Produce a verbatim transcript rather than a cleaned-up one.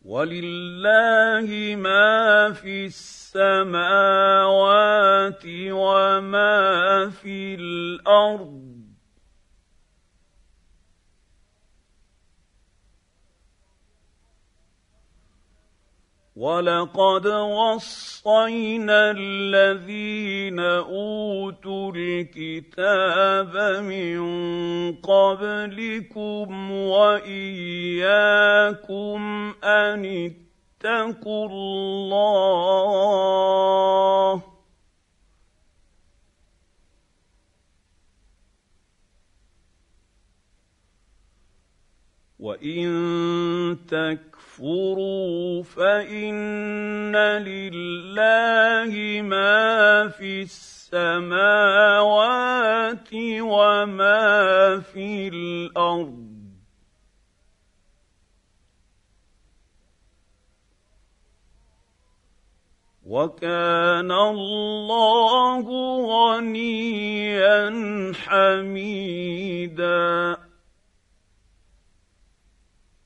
وَلِلَّهِ مَا فِي السَّمَاوَاتِ وَمَا فِي الْأَرْضِ ۚ وَلَقَدْ وَصَّيْنَا الَّذِينَ أُوتُوا الْكِتَابَ مِن قَبْلِكُمْ وَإِيَّاكُمْ أَنِ اتَّقُوا اللَّهَ ۚ وَإِن تَكْفُرُوا فَإِنَّ لِلَّهِ مَا فِي السَّمَاوَاتِ وَمَا فِي الْأَرْضِ ۚ وَكَانَ اللَّهُ غَنِيًّا حَمِيدًا.